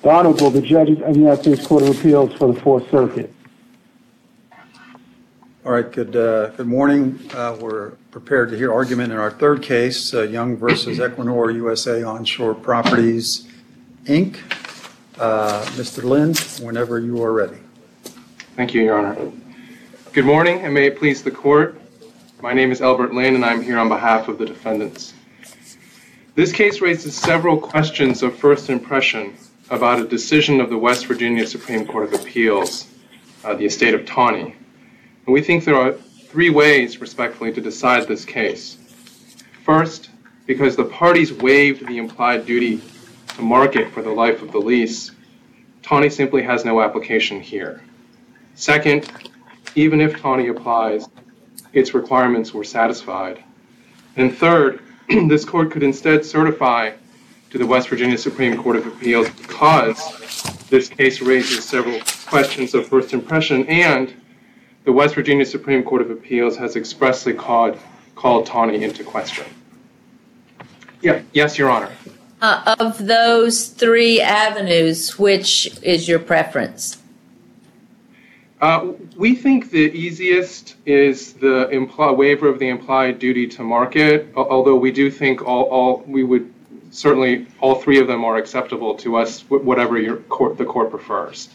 The Honorable, the judges of the United States Court of Appeals for the Fourth Circuit. All right, good morning. We're prepared to hear argument in our third case, Young versus Equinor USA Onshore Properties, Inc. Mr. Lind, whenever you are ready. Thank you, Your Honor. Good morning, and may it please the Court. My name is Albert Lind, and I'm here on behalf of the defendants. This case raises several questions of first impression about a decision of the West Virginia Supreme Court of Appeals, the estate of Tawney. And we think there are three ways, respectfully, to decide this case. First, because the parties waived the implied duty to market for the life of the lease, Tawney simply has no application here. Second, even if Tawney applies, its requirements were satisfied. And third, this court could instead certify to the West Virginia Supreme Court of Appeals because this case raises several questions of first impression, and the West Virginia Supreme Court of Appeals has expressly called Tawney into question. Yes, Your Honor. Of those three avenues, which is your preference? We think the easiest is the waiver of the implied duty to market, although we do think all three of them are acceptable to us, whatever the court prefers.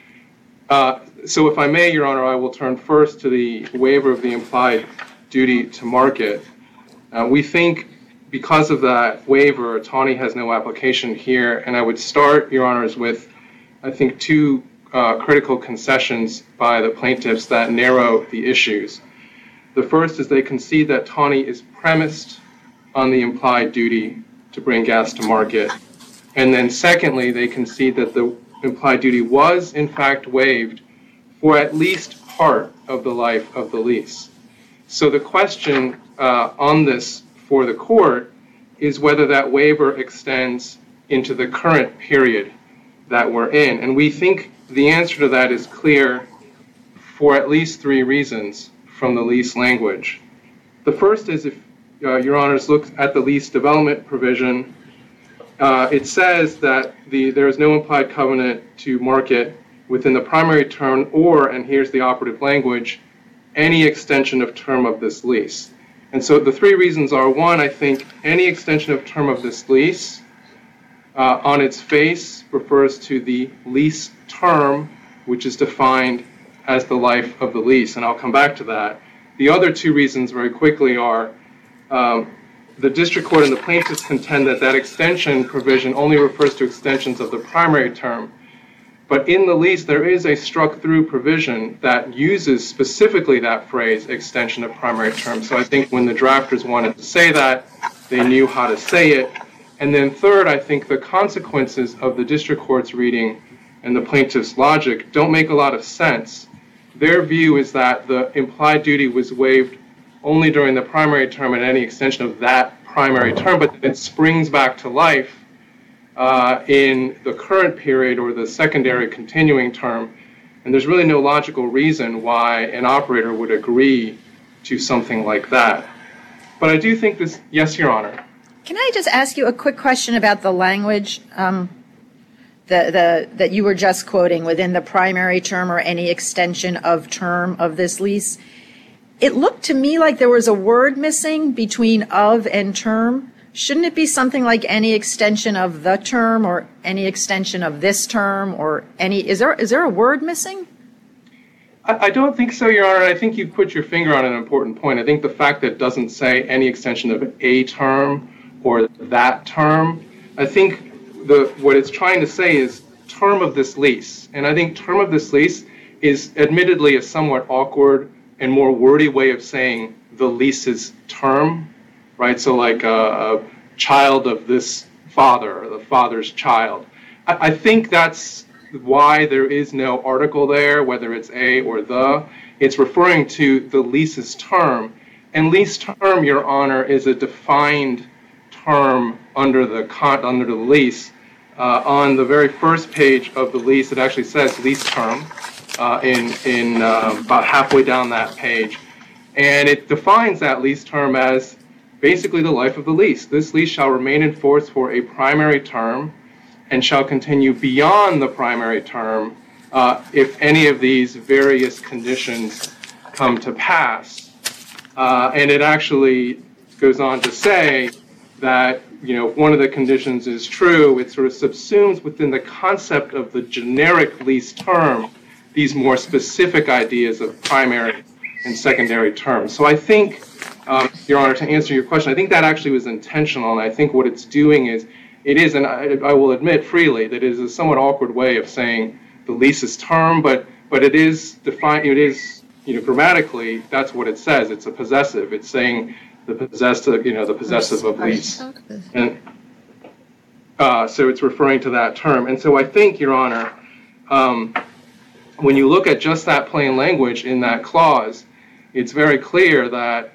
So if I may, Your Honor, I will turn first to the waiver of the implied duty to market. We think because of that waiver, Tawney has no application here, and I would start, Your Honors, with, I think, two critical concessions by the plaintiffs that narrow the issues. The first is they concede that Tawney is premised on the implied duty to bring gas to market. And then secondly, they concede that the implied duty was in fact waived for at least part of the life of the lease. So the question on this for the court is whether that waiver extends into the current period that we're in. And we think the answer to that is clear for at least three reasons from the lease language. The first is if Your Honors look at the lease development provision, it says that there is no implied covenant to market within the primary term or, and here's the operative language, any extension of term of this lease. And so the three reasons are, one, I think any extension of term of this lease on its face refers to the lease term, which is defined as the life of the lease, and I'll come back to that. The other two reasons very quickly are the district court and the plaintiffs contend that extension provision only refers to extensions of the primary term. But in the lease, there is a struck-through provision that uses specifically that phrase, extension of primary term. So I think when the drafters wanted to say that, they knew how to say it. And then third, I think the consequences of the district court's reading and the plaintiff's logic don't make a lot of sense. Their view is that the implied duty was waived only during the primary term and any extension of that primary term, but it springs back to life in the current period or the secondary continuing term. And there's really no logical reason why an operator would agree to something like that. But I do think this, yes, Your Honor. Can I just ask you a quick question about the language that you were just quoting within the primary term or any extension of term of this lease? It looked to me like there was a word missing between of and term. Shouldn't it be something like any extension of the term or any extension of this term or any, is there a word missing? I don't think so, Your Honor. I think you've put your finger on an important point. I think the fact that it doesn't say any extension of a term or that term, I think what it's trying to say is term of this lease. And I think term of this lease is admittedly a somewhat awkward and more wordy way of saying the lease's term, right? So like a child of this father or the father's child. I think that's why there is no article there, whether it's a or the. It's referring to the lease's term. And lease term, Your Honor, is a defined term under the lease. On the very first page of the lease, it actually says lease term in about halfway down that page. And it defines that lease term as basically the life of the lease. This lease shall remain in force for a primary term, and shall continue beyond the primary term if any of these various conditions come to pass. And it actually goes on to say that, if one of the conditions is true, it sort of subsumes within the concept of the generic lease term these more specific ideas of primary and secondary terms. So I think, Your Honor, to answer your question, I think that actually was intentional, and I think what it's doing is, and I will admit freely that it is a somewhat awkward way of saying the lease is term, but it is defined, grammatically, that's what it says. It's a possessive. It's saying the possessive of lease. And so it's referring to that term. And so I think, Your Honor, when you look at just that plain language in that clause, it's very clear that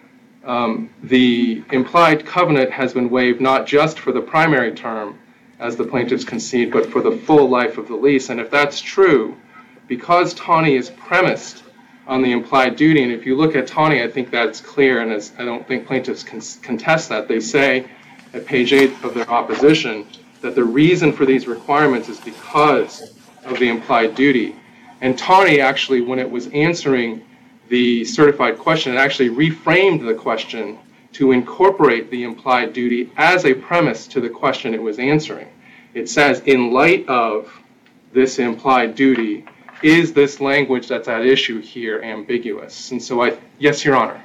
the implied covenant has been waived not just for the primary term, as the plaintiffs concede, but for the full life of the lease. And if that's true, because Taney is premised on the implied duty, and if you look at Taney, I think that's clear, and I don't think plaintiffs can contest that. They say at page 8 of their opposition that the reason for these requirements is because of the implied duty. And Taney actually, when it was answering the certified question, it actually reframed the question to incorporate the implied duty as a premise to the question it was answering. It says, in light of this implied duty, is this language that's at issue here ambiguous? And so yes, Your Honor.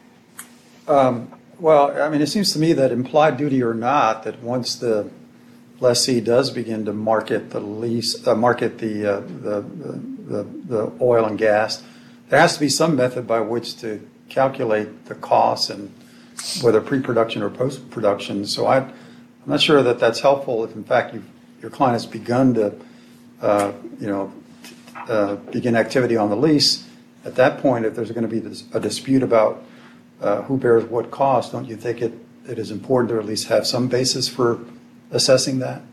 Well, I mean, it seems to me that implied duty or not, that once the lessee does begin to market the lease, market the oil and gas, there has to be some method by which to calculate the costs, and whether pre-production or post-production. So I'm not sure that that's helpful if, in fact, your client has begun to, begin activity on the lease. At that point, if there's going to be a dispute about who bears what cost, don't you think it is important to at least have some basis for assessing that?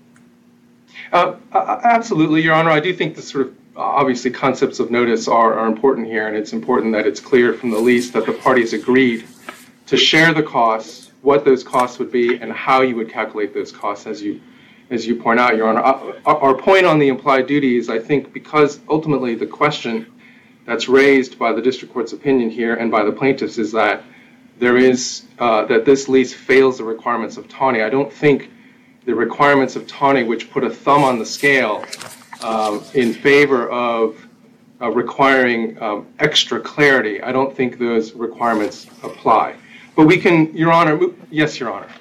Absolutely, Your Honor. I do think the sort of obviously concepts of notice are important here, and it's important that it's clear from the lease that the parties agreed to share the costs, what those costs would be, and how you would calculate those costs, as you point out, Your Honor. Our point on the implied duty is, I think, because ultimately the question that's raised by the district court's opinion here and by the plaintiffs is that there is that this lease fails the requirements of Taney. I don't think the requirements of Taney, which put a thumb on the scale in favor of requiring extra clarity, I don't think those requirements apply. But we can, Your Honor, yes, Your Honor.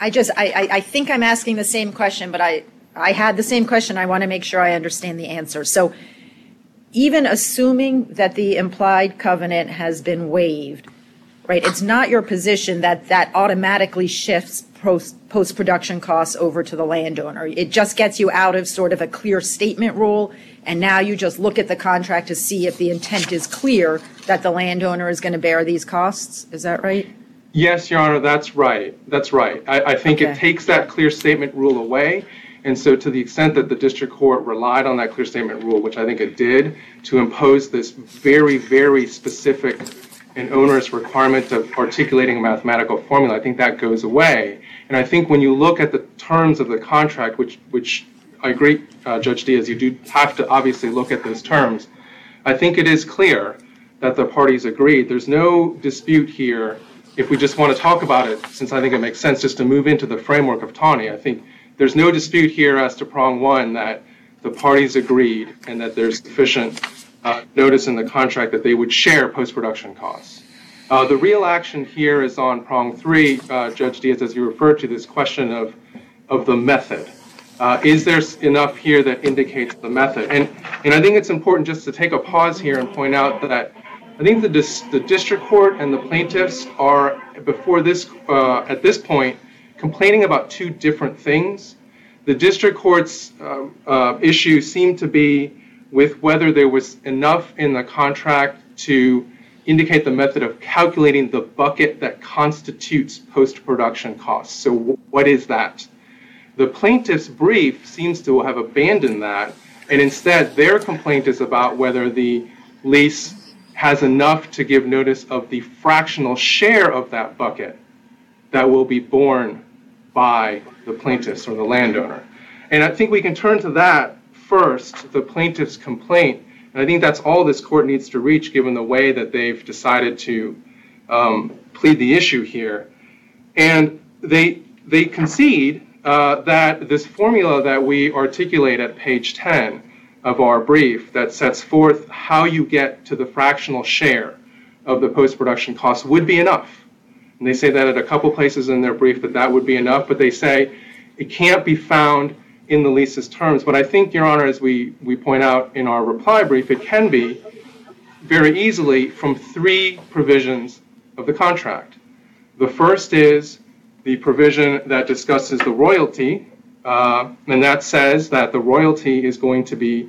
I think I'm asking the same question, but I had the same question. I want to make sure I understand the answer. So even assuming that the implied covenant has been waived, right, it's not your position that automatically shifts post-production costs over to the landowner. It just gets you out of sort of a clear statement rule, and now you just look at the contract to see if the intent is clear that the landowner is going to bear these costs. Is that right? Yes, Your Honor, that's right. That's right. I think it takes that clear statement rule away. And so to the extent that the district court relied on that clear statement rule, which I think it did, to impose this very, very specific and onerous requirement of articulating a mathematical formula, I think that goes away. And I think when you look at the terms of the contract, which I agree, Judge Diaz, you do have to obviously look at those terms, I think it is clear that the parties agreed. There's no dispute here. If we just want to talk about it, since I think it makes sense just to move into the framework of Taney, I think there's no dispute here as to prong one that the parties agreed and that there's sufficient notice in the contract that they would share post-production costs. The real action here is on prong three, Judge Diaz, as you referred to, this question of the method. Is there enough here that indicates the method? And I think it's important just to take a pause here and point out that I think the district court and the plaintiffs are, at this point, complaining about two different things. The district court's issue seemed to be with whether there was enough in the contract to indicate the method of calculating the bucket that constitutes post-production costs. So what is that? The plaintiff's brief seems to have abandoned that, and instead their complaint is about whether the lease has enough to give notice of the fractional share of that bucket that will be borne by the plaintiffs or the landowner. And I think we can turn to that first, the plaintiff's complaint. And I think that's all this court needs to reach given the way that they've decided to plead the issue here. And they concede that this formula that we articulate at page 10 of our brief that sets forth how you get to the fractional share of the post-production costs would be enough. And they say that at a couple places in their brief that would be enough, but they say it can't be found in the lease's terms. But I think, Your Honor, as we point out in our reply brief, it can be very easily from three provisions of the contract. The first is the provision that discusses the royalty, and that says that the royalty is going to be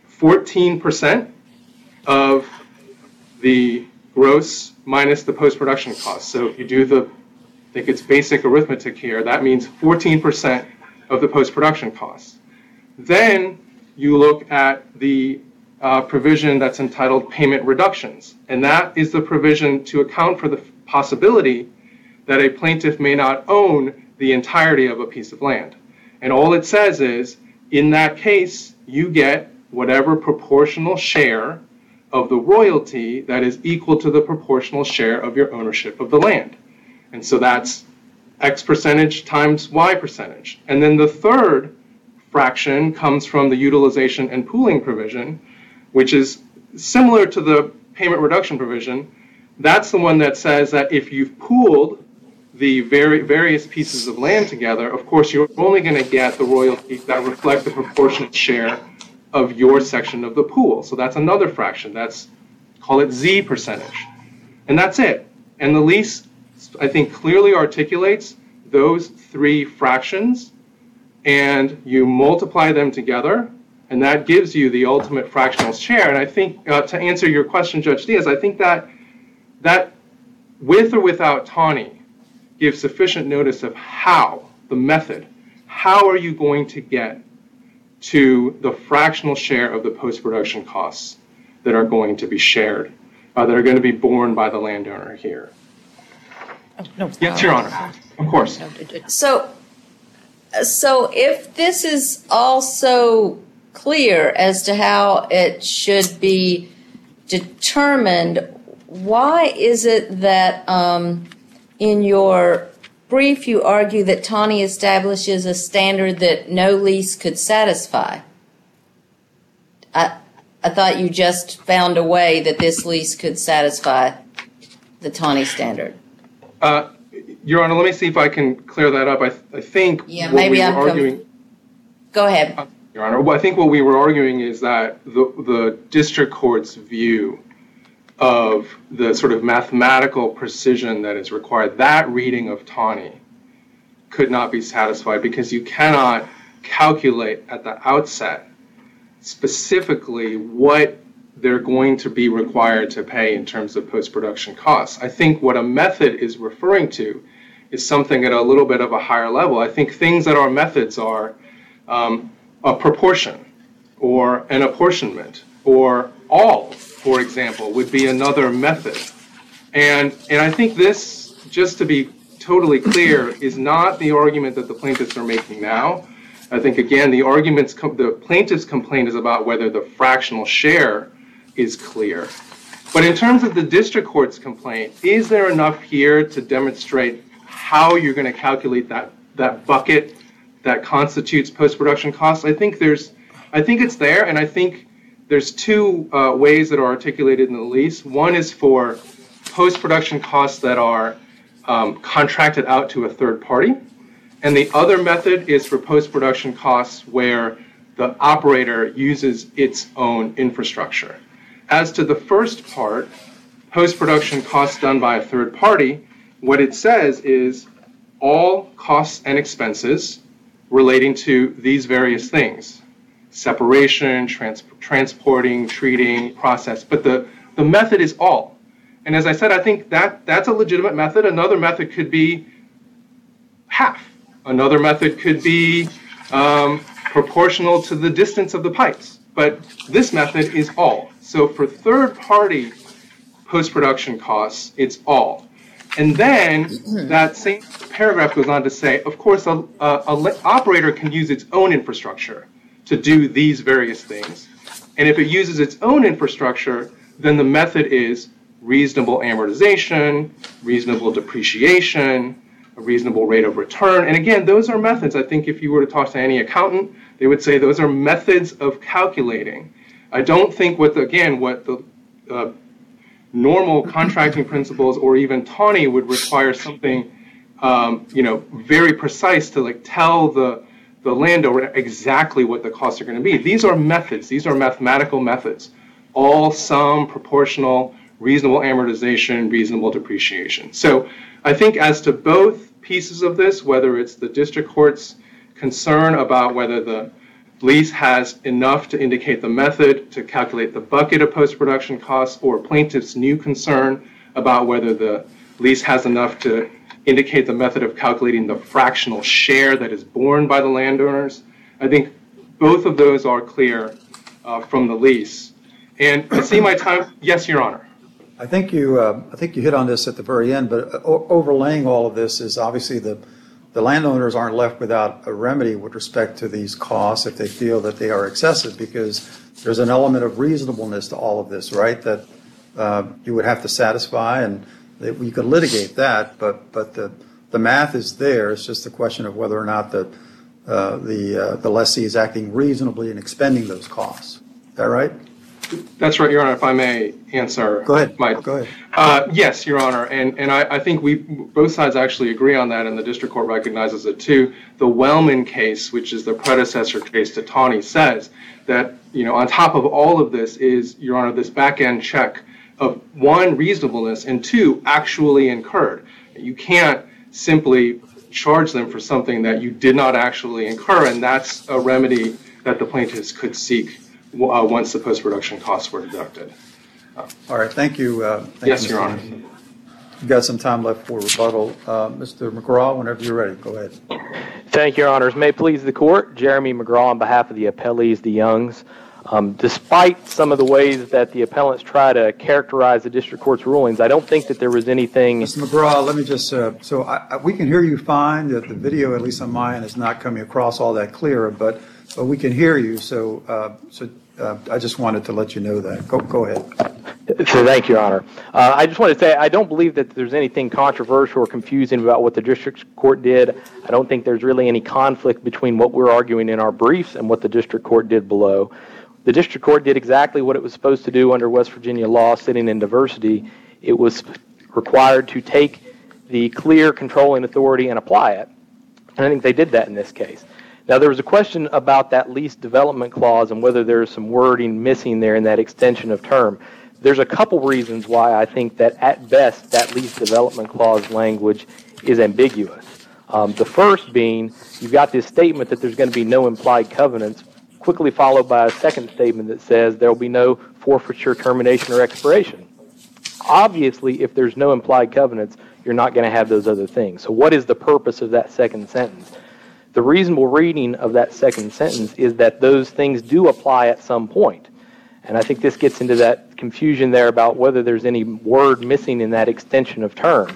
14% of the gross minus the post-production costs. So if you do I think it's basic arithmetic here, that means 14% of the post-production costs. Then you look at the provision that's entitled payment reductions, and that is the provision to account for the possibility that a plaintiff may not own the entirety of a piece of land. And all it says is, in that case, you get whatever proportional share of the royalty that is equal to the proportional share of your ownership of the land. And so that's X percentage times Y percentage. And then the third fraction comes from the utilization and pooling provision, which is similar to the payment reduction provision. That's the one that says that if you've pooled the various pieces of land together, of course, you're only going to get the royalties that reflect the proportionate share of your section of the pool. So that's another fraction. That's, call it Z percentage. And that's it. And the lease, I think, clearly articulates those three fractions, and you multiply them together, and that gives you the ultimate fractional share. And I think, to answer your question, Judge Diaz, I think that with or without Taney gives sufficient notice of how, the method, how are you going to get to the fractional share of the post-production costs that are going to be shared, that are going to be borne by the landowner here. Yes, Your Honor, of course. So if this is also clear as to how it should be determined, why is it that in your brief you argue that Taney establishes a standard that no lease could satisfy? I thought you just found a way that this lease could satisfy the Taney standard. Your Honor, let me see if I can clear that up. I think maybe I'm arguing. Go ahead. Your Honor, well, I think what we were arguing is that the district court's view of the sort of mathematical precision that is required, that reading of Taney could not be satisfied because you cannot calculate at the outset specifically what they're going to be required to pay in terms of post-production costs. I think what a method is referring to is something at a little bit of a higher level. I think things that are methods are a proportion or an apportionment, or all, for example, would be another method. And I think this, just to be totally clear, is not the argument that the plaintiffs are making now. I think, again, the plaintiff's complaint is about whether the fractional share is clear. But in terms of the district court's complaint, is there enough here to demonstrate how you're going to calculate that bucket that constitutes post-production costs? I think it's there, and I think there's two ways that are articulated in the lease. One is for post-production costs that are contracted out to a third party, and the other method is for post-production costs where the operator uses its own infrastructure. As to the first part, post-production costs done by a third party, what it says is all costs and expenses relating to these various things: separation, transporting, treating, process. But the method is all. And as I said, I think that's a legitimate method. Another method could be half. Another method could be proportional to the distance of the pipes. But this method is all. So for third-party post-production costs, it's all. And then that same paragraph goes on to say, of course, an operator can use its own infrastructure to do these various things. And if it uses its own infrastructure, then the method is reasonable amortization, reasonable depreciation, a reasonable rate of return. And again, those are methods. I think if you were to talk to any accountant, they would say those are methods of calculating. I don't think what the normal contracting principles or even TANI would require something, very precise to like tell the landowner exactly what the costs are going to be. These are methods. These are mathematical methods. All sum, proportional, reasonable amortization, reasonable depreciation. So I think as to both pieces of this, whether it's the district court's concern about whether the lease has enough to indicate the method to calculate the bucket of post-production costs, or plaintiff's new concern about whether the lease has enough to indicate the method of calculating the fractional share that is borne by the landowners, I think both of those are clear from the lease. And I see my time. Yes, Your Honor. I think you hit on this at the very end, but overlaying all of this is obviously the landowners aren't left without a remedy with respect to these costs if they feel that they are excessive, because there's an element of reasonableness to all of this, right? That you would have to satisfy, and you could litigate that, but the math is there. It's just a question of whether or not the lessee is acting reasonably in expending those costs. Is that right? That's right, Your Honor. If I may answer. Go ahead. Go ahead. Yes, Your Honor. And I think both sides actually agree on that, and the district court recognizes it too. The Wellman case, which is the predecessor case to TANI, says that, on top of all of this is, Your Honor, this back-end check of one, reasonableness, and two, actually incurred. You can't simply charge them for something that you did not actually incur, and that's a remedy that the plaintiffs could seek once the post-production costs were deducted. All right, thank you. Yes, Your Honor. We've got some time left for rebuttal. Mr. McGraw, whenever you're ready, go ahead. Thank you, Your Honors. May it please the Court, Jeremy McGraw on behalf of the appellees, the Youngs. Despite some of the ways that the appellants try to characterize the district court's rulings, I don't think that there was anything... Mr. McGraw, let me just... we can hear you fine. The video, at least on mine, is not coming across all that clear, but we can hear you, so I just wanted to let you know that. Go ahead. So thank you, Your Honor. I just want to say I don't believe that there's anything controversial or confusing about what the district court did. I don't think there's really any conflict between what we're arguing in our briefs and what the district court did below. The district court did exactly what it was supposed to do under West Virginia law, sitting in diversity. It was required to take the clear controlling authority and apply it. And I think they did that in this case. Now, there was a question about that lease development clause and whether there's some wording missing there in that extension of term. There's a couple reasons why I think that, at best, that lease development clause language is ambiguous. The first being, you've got this statement that there's going to be no implied covenants, quickly followed by a second statement that says there will be no forfeiture, termination, or expiration. Obviously, if there's no implied covenants, you're not going to have those other things. So what is the purpose of that second sentence? The reasonable reading of that second sentence is that those things do apply at some point. And I think this gets into that confusion there about whether there's any word missing in that extension of term.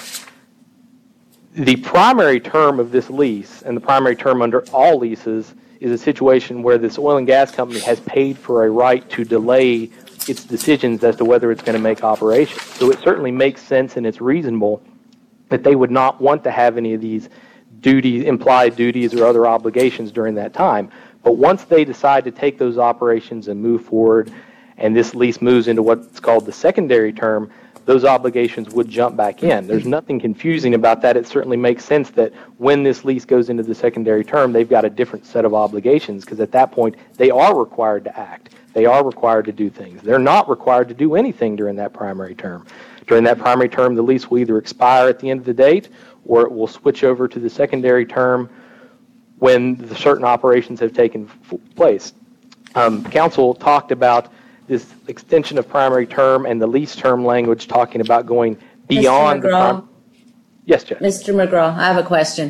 The primary term of this lease, and the primary term under all leases, is a situation where this oil and gas company has paid for a right to delay its decisions as to whether it's going to make operations. So it certainly makes sense and it's reasonable that they would not want to have any of these duties, implied duties or other obligations during that time. But once they decide to take those operations and move forward, and this lease moves into what's called the secondary term, those obligations would jump back in. There's nothing confusing about that. It certainly makes sense that when this lease goes into the secondary term, they've got a different set of obligations, because at that point, they are required to act. They are required to do things. They're not required to do anything during that primary term. During that primary term, the lease will either expire at the end of the date, or it will switch over to the secondary term when the certain operations have taken place. Council talked about this extension of primary term and the lease term language talking about going beyond the primary. Yes, Judge. Mr. McGraw, I have a question.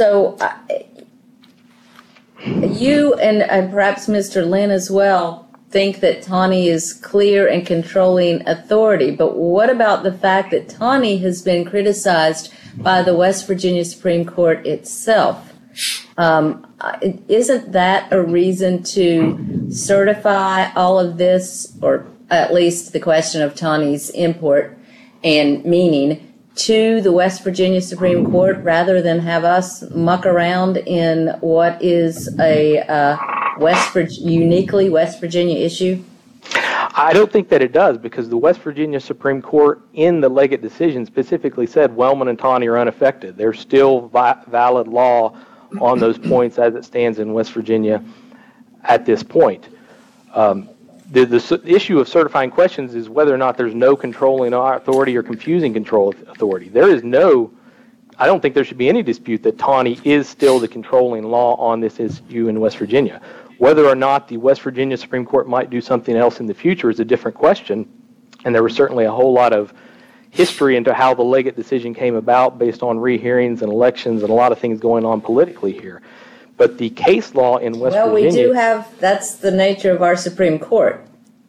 You and perhaps Mr. Lynn as well think that Taney is clear and controlling authority, but what about the fact that Taney has been criticized by the West Virginia Supreme Court itself? Isn't that a reason to certify all of this, or at least the question of Taney's import and meaning, to the West Virginia Supreme Court rather than have us muck around in what is a uniquely West Virginia issue? I don't think that it does, because the West Virginia Supreme Court in the Leggett decision specifically said Wellman and Taney are unaffected. There's still valid law on those points as it stands in West Virginia at this point. The issue of certifying questions is whether or not there's no controlling authority or confusing control authority. I don't think there should be any dispute that Taney is still the controlling law on this issue in West Virginia. Whether or not the West Virginia Supreme Court might do something else in the future is a different question, and there was certainly a whole lot of history into how the Leggett decision came about based on rehearings and elections and a lot of things going on politically here. But the case law in West Virginia... Well, we do have, that's the nature of our Supreme Court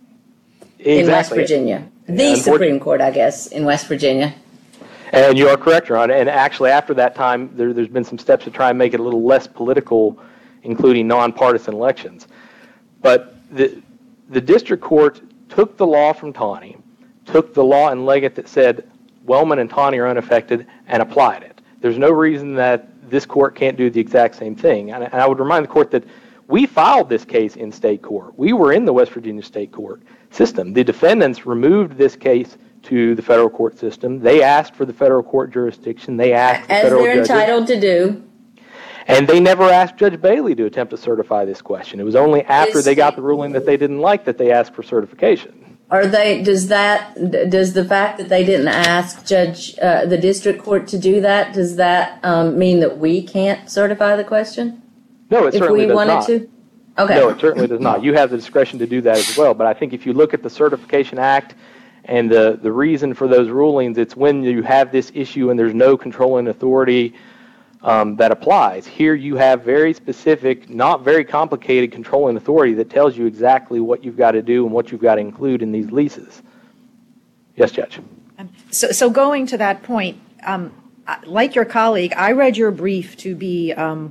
in West Virginia. The Supreme Court, I guess, in West Virginia. And you are correct, Your Honor. And actually, after that time, there's been some steps to try and make it a little less political, including nonpartisan elections. But the district court took the law from Taney, took the law in Leggett that said Wellman and Taney are unaffected, and applied it. There's no reason that this court can't do the exact same thing. And I would remind the court that we filed this case in state court. We were in the West Virginia state court system. The defendants removed this case to the federal court system. They asked for the federal court jurisdiction. They asked the federal judges. As they're entitled to do. And they never asked Judge Bailey to attempt to certify this question. It was only after they got the ruling that they didn't like that they asked for certification. Does the fact that they didn't ask the district court to do that, does that mean that we can't certify the question? No, it certainly does not. If we wanted to? Okay. No, it certainly does not. You have the discretion to do that as well. But I think if you look at the Certification Act and the reason for those rulings, it's when you have this issue and there's no controlling authority that applies. Here you have very specific, not very complicated controlling authority that tells you exactly what you've got to do and what you've got to include in these leases. Yes, Judge. So going to that point, like your colleague, I read your brief to be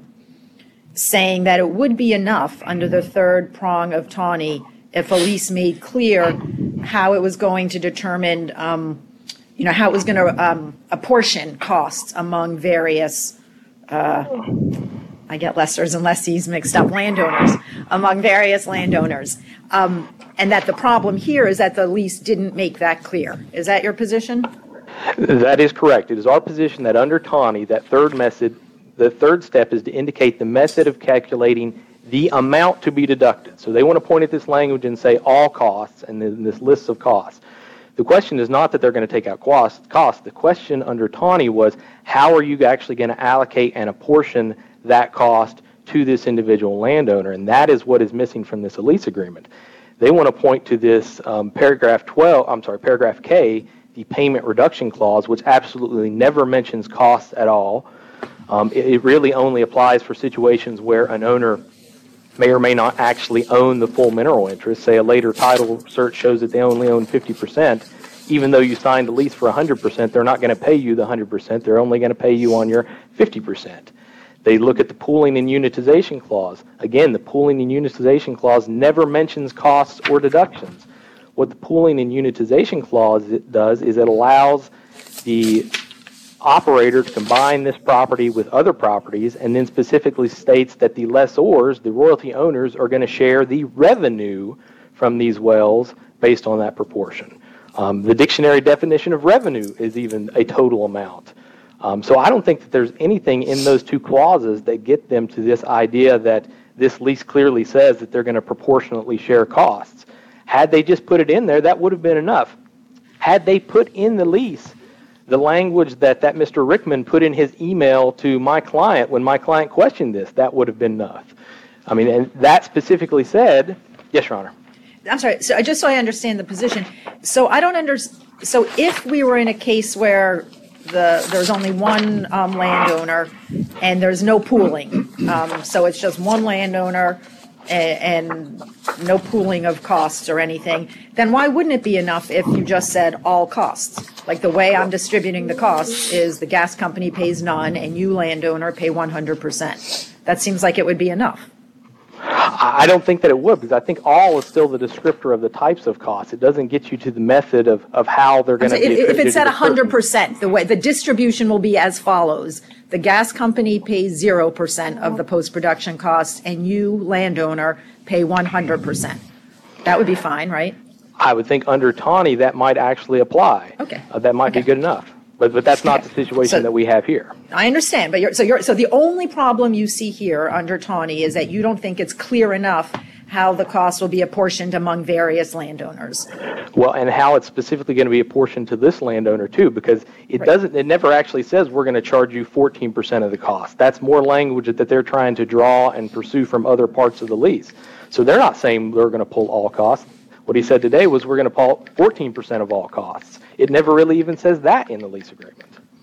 saying that it would be enough under the third prong of Taney if a lease made clear how it was going to determine, how it was going to apportion costs among various I get lessors and lessees mixed up, landowners, among various landowners. And that the problem here is that the lease didn't make that clear. Is that your position? That is correct. It is our position that under Taney, that the third step is to indicate the method of calculating the amount to be deducted. So they want to point at this language and say all costs and then this list of costs. The question is not that they're going to take out costs. The question under Taney was, how are you actually going to allocate and apportion that cost to this individual landowner? And that is what is missing from this lease agreement. They want to point to this paragraph K, the payment reduction clause, which absolutely never mentions costs at all. It really only applies for situations where an owner may or may not actually own the full mineral interest. Say a later title search shows that they only own 50%. Even though you signed a lease for 100%, they're not going to pay you the 100%. They're only going to pay you on your 50%. They look at the pooling and unitization clause. Again, the pooling and unitization clause never mentions costs or deductions. What the pooling and unitization clause does is it allows the operator to combine this property with other properties, and then specifically states that the lessors, the royalty owners, are going to share the revenue from these wells based on that proportion. The dictionary definition of revenue is even a total amount. So I don't think that there's anything in those two clauses that get them to this idea that this lease clearly says that they're going to proportionately share costs. Had they just put it in there, that would have been enough. Had they put in the lease the language that Mr. Rickman put in his email to my client when my client questioned this, that would have been enough. I mean, and that specifically said, yes, Your Honor. I'm sorry. So just so I understand the position. So I don't understand. So if we were in a case where there's only one landowner and there's no pooling, so it's just one landowner and no pooling of costs or anything, then why wouldn't it be enough if you just said all costs? Like the way I'm distributing the costs is the gas company pays none and you landowner pay 100%. That seems like it would be enough. I don't think that it would, because I think all is still the descriptor of the types of costs. It doesn't get you to the method of how they're going to be If attributed it's at to the person. 100%, the way the distribution will be as follows. The gas company pays 0% of the post-production costs and you, landowner, pay 100%. That would be fine, right? I would think under Taney that might actually apply. Okay. That might be good enough. But that's not the situation that we have here. I understand, but so the only problem you see here under Taney is that you don't think it's clear enough how the cost will be apportioned among various landowners. Well, and how it's specifically going to be apportioned to this landowner too, because it never actually says we're going to charge you 14% of the cost. That's more language that they're trying to draw and pursue from other parts of the lease. So they're not saying they're going to pull all costs. What he said today was we're going to pull 14% of all costs. It never really even says that in the lease agreement.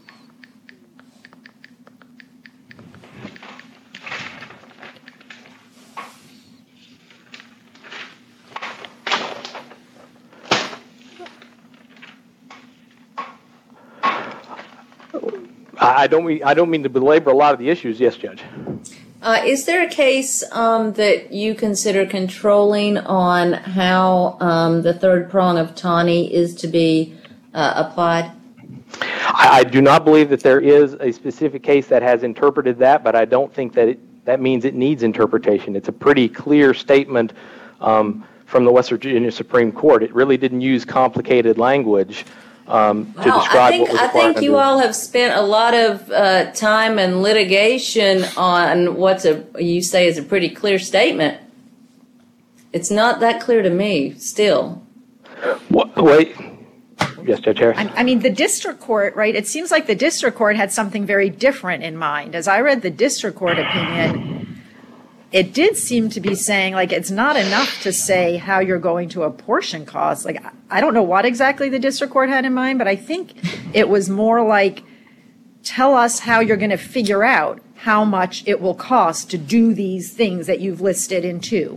I don't mean to belabor a lot of the issues. Yes, Judge. Is there a case that you consider controlling on how the third prong of Taney is to be applied? I do not believe that there is a specific case that has interpreted that, but I don't think that that means it needs interpretation. It's a pretty clear statement from the West Virginia Supreme Court. It really didn't use complicated language to describe what was required. I think you all have spent a lot of time and litigation on what you say is a pretty clear statement. It's not that clear to me still. Wait. Yes, Judge Harris. I mean, the district court, right? It seems like the district court had something very different in mind. As I read the district court opinion, it did seem to be saying, like, it's not enough to say how you're going to apportion costs. Like, I don't know what exactly the district court had in mind, but I think it was more like, tell us how you're going to figure out how much it will cost to do these things that you've listed in 2.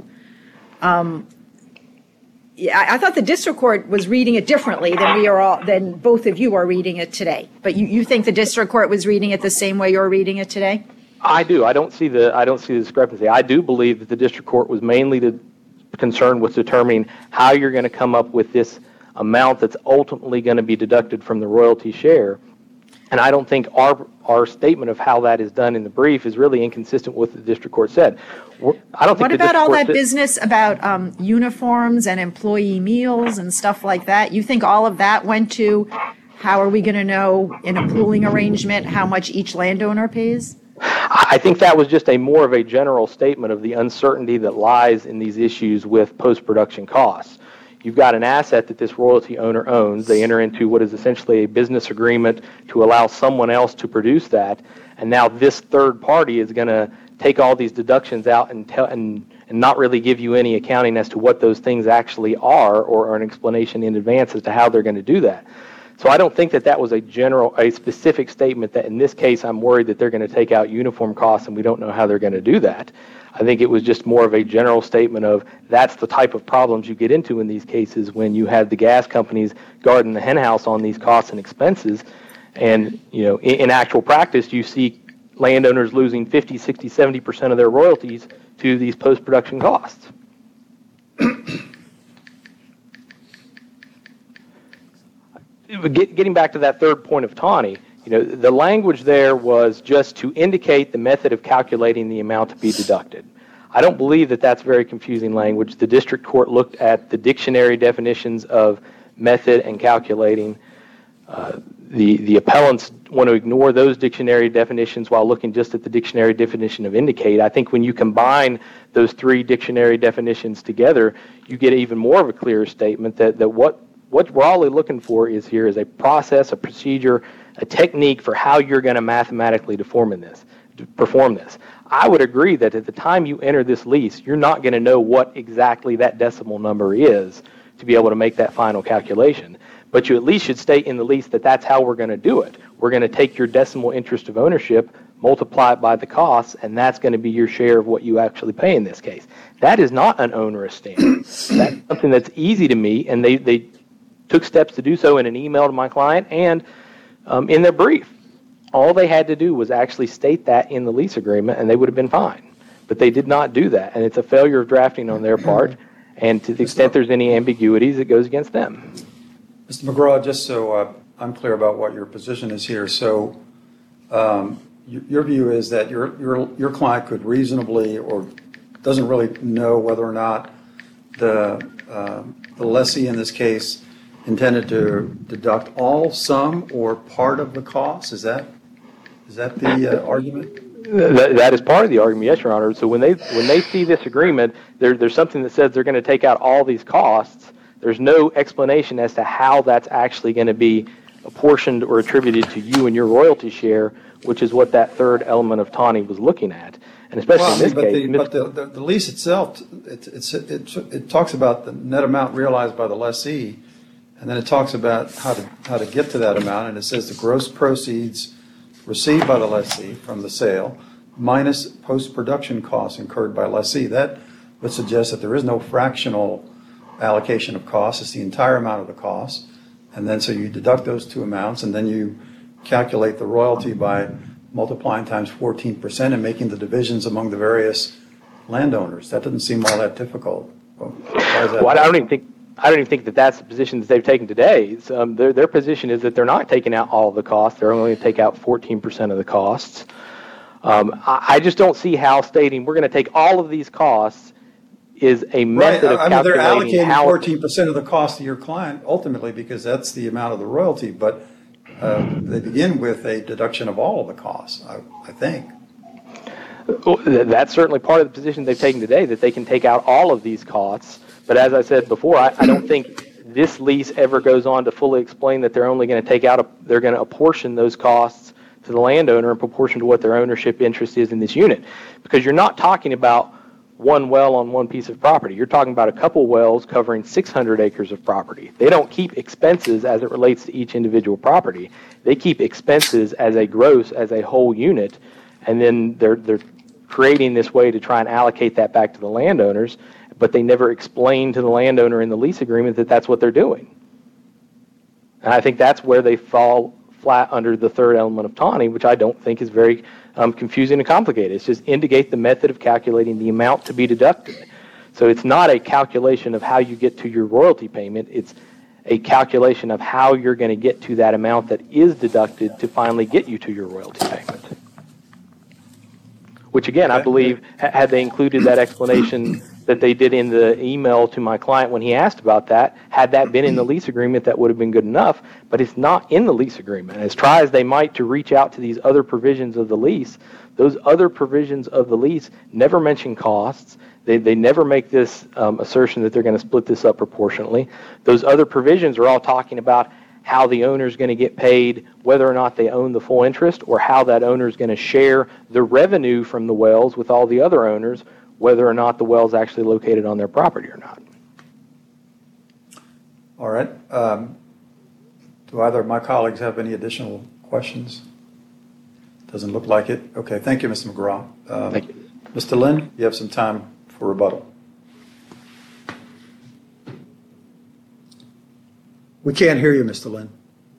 I thought the district court was reading it differently than both of you are reading it today. But you think the district court was reading it the same way you're reading it today? I do. I don't see the discrepancy. I do believe that the district court was mainly concerned with determining how you're going to come up with this amount that's ultimately going to be deducted from the royalty share. And I don't think our statement of how that is done in the brief is really inconsistent with what the district court said. I don't think. What about all that business about uniforms and employee meals and stuff like that? You think all of that went to how are we going to know in a pooling arrangement how much each landowner pays? I think that was just more of a general statement of the uncertainty that lies in these issues with post-production costs. You've got an asset that this royalty owner owns. They enter into what is essentially a business agreement to allow someone else to produce that. And now this third party is going to take all these deductions out and not really give you any accounting as to what those things actually are or an explanation in advance as to how they're going to do that. So I don't think that was a specific statement that in this case I'm worried that they're going to take out uniform costs and we don't know how they're going to do that. I think it was just more of a general statement of that's the type of problems you get into in these cases when you have the gas companies guarding the henhouse on these costs and expenses. And, in actual practice, you see landowners losing 50, 60, 70% of their royalties to these post-production costs. Getting back to that third point of Taney, the language there was just to indicate the method of calculating the amount to be deducted. I don't believe that that's very confusing language. The district court looked at the dictionary definitions of method and calculating. The appellants want to ignore those dictionary definitions while looking just at the dictionary definition of indicate. I think when you combine those 3 dictionary definitions together, you get even more of a clear statement that what we're all looking for is a process, a procedure, a technique for how you're going to mathematically perform this. I would agree that at the time you enter this lease, you're not going to know what exactly that decimal number is to be able to make that final calculation. But you at least should state in the lease that that's how we're going to do it. We're going to take your decimal interest of ownership, multiply it by the costs, and that's going to be your share of what you actually pay in this case. That is not an onerous standard. That's something that's easy to meet, and they took steps to do so in an email to my client and in their brief. All they had to do was actually state that in the lease agreement, and they would have been fine. But they did not do that, and it's a failure of drafting on their part, and to the extent there's any ambiguities, it goes against them. Mr. McGraw, just so I'm clear about what your position is here, so your view is that your client could reasonably or doesn't really know whether or not the lessee in this case intended to deduct all, some, or part of the cost? Is that the argument? That is part of the argument, yes, Your Honor. So when they see this agreement, there's something that says they're going to take out all these costs. There's no explanation as to how that's actually going to be apportioned or attributed to you and your royalty share, which is what that third element of Taney was looking at. And especially in this case. But the lease itself, it talks about the net amount realized by the lessee, and then it talks about how to get to that amount, and it says the gross proceeds received by the lessee from the sale minus post-production costs incurred by lessee. That would suggest that there is no fractional allocation of costs. It's the entire amount of the cost. And then so you deduct those two amounts, and then you calculate the royalty by multiplying times 14% and making the divisions among the various landowners. That doesn't seem all that difficult. Why is that? Well, I don't even think that that's the position that they've taken today. Their position is that they're not taking out all of the costs. They're only going to take out 14% of the costs. I just don't see how stating we're going to take all of these costs is a method of calculating they're how... allocating 14% of the cost to your client ultimately because that's the amount of the royalty, but they begin with a deduction of all of the costs, I think. Well, that's certainly part of the position they've taken today, that they can take out all of these costs. But as I said before, I don't think this lease ever goes on to fully explain that they're only going to take out, they're going to apportion those costs to the landowner in proportion to what their ownership interest is in this unit. Because you're not talking about one well on one piece of property. You're talking about a couple wells covering 600 acres of property. They don't keep expenses as it relates to each individual property. They keep expenses as a gross, as a whole unit, and then they're creating this way to try and allocate that back to the landowners, but they never explain to the landowner in the lease agreement that that's what they're doing. And I think that's where they fall flat under the third element of Taney, which I don't think is very confusing and complicated. It's just indicate the method of calculating the amount to be deducted. So it's not a calculation of how you get to your royalty payment. It's a calculation of how you're going to get to that amount that is deducted to finally get you to your royalty payment. Which again, I believe, had they included that explanation that they did in the email to my client when he asked about that, had that been in the lease agreement, that would have been good enough, but it's not in the lease agreement. As try as they might to reach out to these other provisions of the lease, those other provisions of the lease never mention costs. They never make this assertion that they're going to split this up proportionally. Those other provisions are all talking about how the owner is going to get paid, whether or not they own the full interest, or how that owner is going to share the revenue from the wells with all the other owners, whether or not the well is actually located on their property or not. All right. Do either of my colleagues have any additional questions? Doesn't look like it. Okay, thank you, Mr. McGraw. Thank you. Mr. Lynn, you have some time for rebuttal. We can't hear you, Mr. Lynn.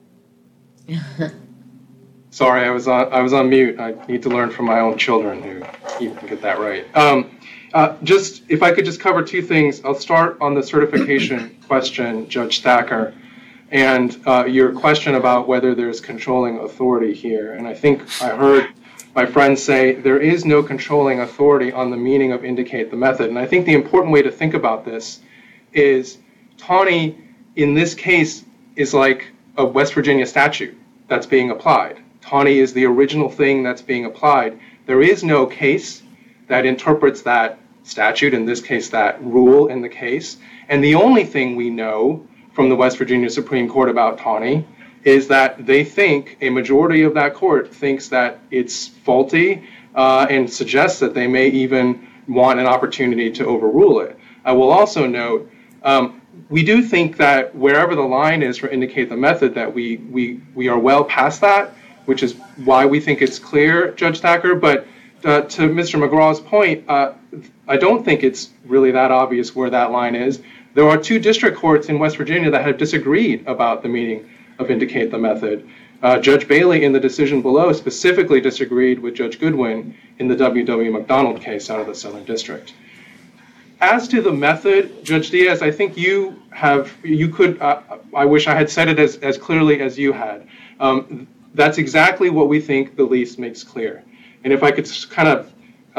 Sorry, I was on mute. I need to learn from my own children who even get that right. Just if I could just cover two things. I'll start on the certification question, Judge Thacker, and your question about whether there's controlling authority here. And I think I heard my friend say there is no controlling authority on the meaning of indicate the method. And I think the important way to think about this is Taney, in this case, is like a West Virginia statute that's being applied. Taney is the original thing that's being applied. There is no case that interprets that statute, in this case, that rule in the case. And the only thing we know from the West Virginia Supreme Court about Taney is that they think, a majority of that court thinks that it's faulty and suggests that they may even want an opportunity to overrule it. I will also note, we do think that wherever the line is for indicate the method, that we are well past that. which is why we think it's clear, Judge Thacker. But to Mr. McGraw's point, I don't think it's really that obvious where that line is. There are 2 district courts in West Virginia that have disagreed about the meaning of indicate the method. Judge Bailey in the decision below specifically disagreed with Judge Goodwin in the W.W. McDonald case out of the Southern District. As to the method, Judge Diaz, I think I wish I had said it as clearly as you had. That's exactly what we think the lease makes clear. And if I could kind of,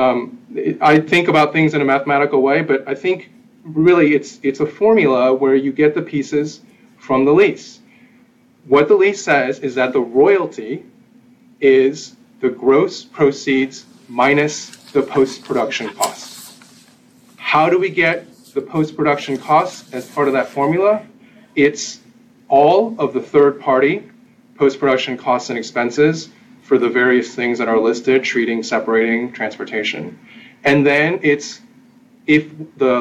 I think about things in a mathematical way, but I think really it's a formula where you get the pieces from the lease. What the lease says is that the royalty is the gross proceeds minus the post-production costs. How do we get the post-production costs as part of that formula? It's all of the third-party post-production costs and expenses for the various things that are listed, treating, separating, transportation. And then it's if the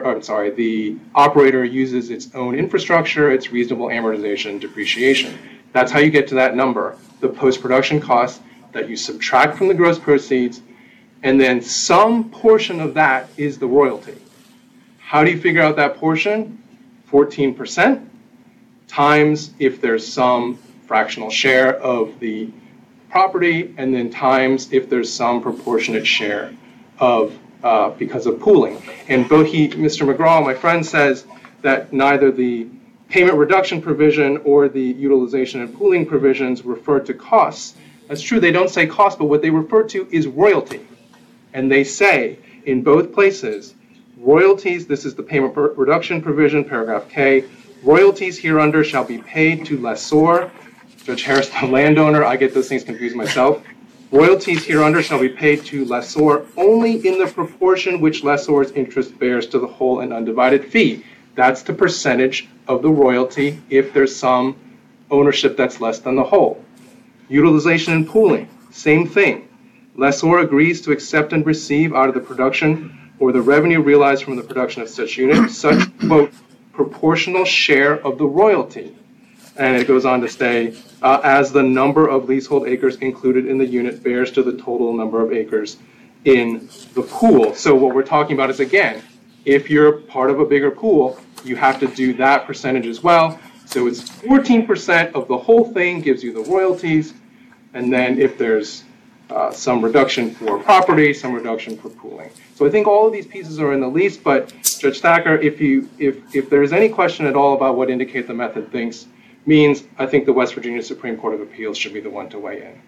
the operator uses its own infrastructure, it's reasonable amortization and depreciation. That's how you get to that number, the post-production costs that you subtract from the gross proceeds, and then some portion of that is the royalty. How do you figure out that portion? 14% times if there's some fractional share of the property, and then times if there's some proportionate share of because of pooling. And both Mr. McGraw, my friend, says that neither the payment reduction provision or the utilization and pooling provisions refer to costs. That's true, they don't say cost, but what they refer to is royalty. And they say in both places, royalties, this is the payment reduction provision, paragraph K, royalties hereunder shall be paid to lessor. Judge Harris, the landowner, I get those things confused myself. Royalties hereunder shall be paid to lessor only in the proportion which lessor's interest bears to the whole and undivided fee. That's the percentage of the royalty if there's some ownership that's less than the whole. Utilization and pooling, same thing. Lessor agrees to accept and receive out of the production or the revenue realized from the production of such unit, such, quote, proportional share of the royalty. And it goes on to say, as the number of leasehold acres included in the unit bears to the total number of acres in the pool. So what we're talking about is, again, if you're part of a bigger pool, you have to do that percentage as well. So it's 14% of the whole thing gives you the royalties. And then if there's some reduction for property, some reduction for pooling. So I think all of these pieces are in the lease, but Judge Thacker, if there's any question at all about what indicate the method means, I think the West Virginia Supreme Court of Appeals should be the one to weigh in.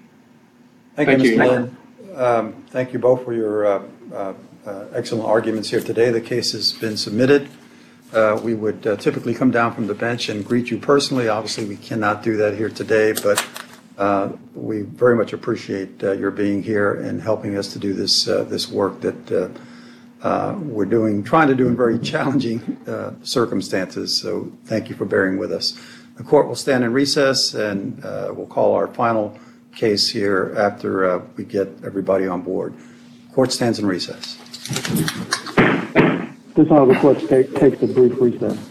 Thank you, Mr. Lynn. Thank you both for your excellent arguments here today. The case has been submitted. We would typically come down from the bench and greet you personally. Obviously, we cannot do that here today, but we very much appreciate your being here and helping us to do this work that we're trying to do in very challenging circumstances. So thank you for bearing with us. The court will stand in recess, and we'll call our final case here after we get everybody on board. Court stands in recess. This honorable court takes a brief recess.